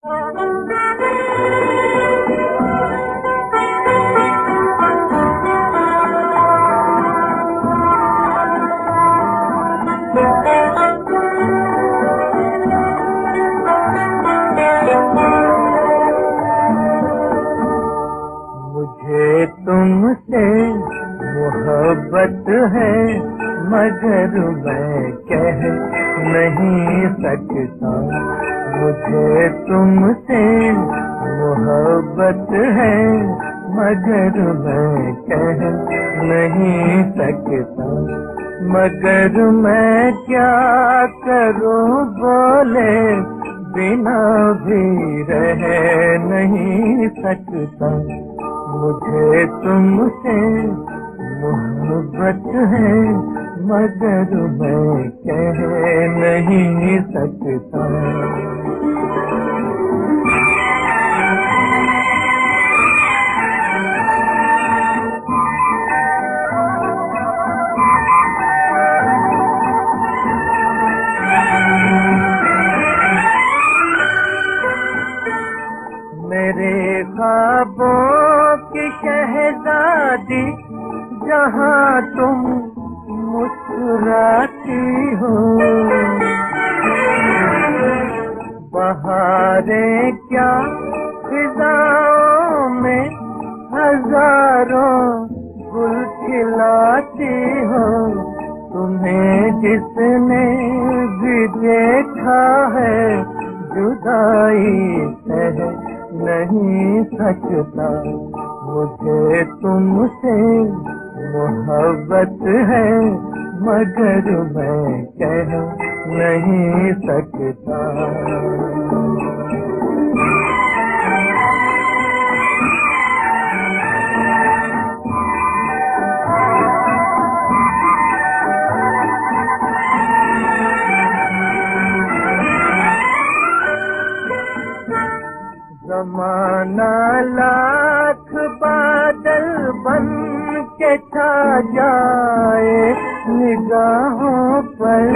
मुझे तुमसे मोहब्बत है मगर मैं कह नहीं सकता। मुझे तुमसे मोहब्बत है मगर मैं कह नहीं सकता। मगर मैं क्या करूं बोले बिना भी रह नहीं सकता। मुझे तुमसे मोहब्बत है मगर मैं कह नहीं सकता। मेरे ख्वाबों की शहजादी जहाँ तुम मुस्कुराती हो। बहारें क्या फिजाओं में हजारों गुल खिलाती हो। तुम्हें जिसने भी देखा है जुदाई सह नहीं सकता। मुझे तुमसे मोहब्बत है मगर मैं कह नहीं सकता। ज़माना लाख बादल बन के छा जाए निगाहों पर।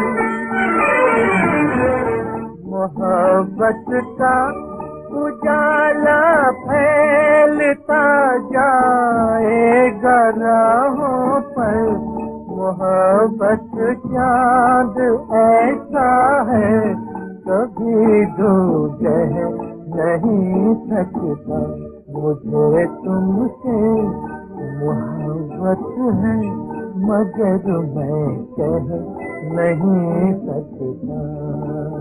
मोहब्बत का उजाला फैलता जाएगा राहों पर। मोहब्बत चाँद ऐसा है कभी धूप नहीं सकता। मुझे तुमसे मोहब्बत है मगर मैं कह नहीं सकता।